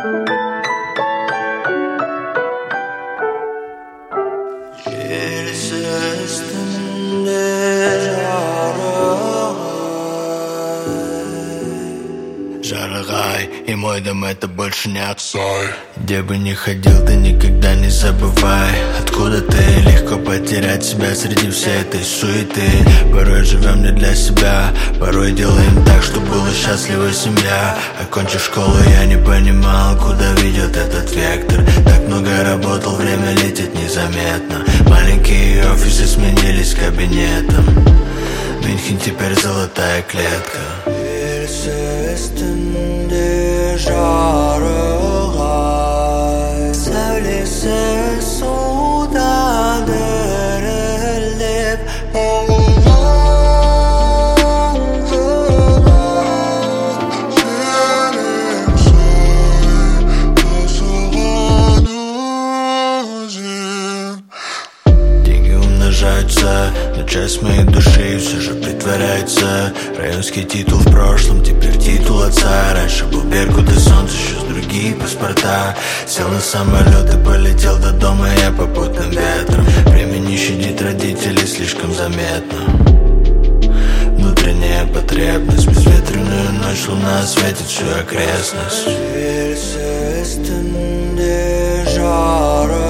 Жаргай, и мой дом это больше не отстой. Где бы ни ходил, ты никогда не забывай, откуда ты. Легко потерять себя среди всей этой суеты. Порой живем не для себя, порой делаем так, чтобы была счастлива семья. Окончив школу, я не понимал, куда ведет этот вектор. Так много работал, время летит незаметно. Маленькие офисы сменились кабинетом. Мюнхен теперь золотая клетка. Üstünde жаргай, сәулесі суда дірілдеп. Деньги умножаются, но часть моей души все же притворяется. Районский титул в прошлом, теперь титул отца. Раньше был Беркут и солнце, сейчас другие паспорта. Сел на самолет и полетел до дома я попутным ветром. Время не щадит родителей слишком заметно. Внутренняя потребность, безветренную ночь луна осветит всю окрестность.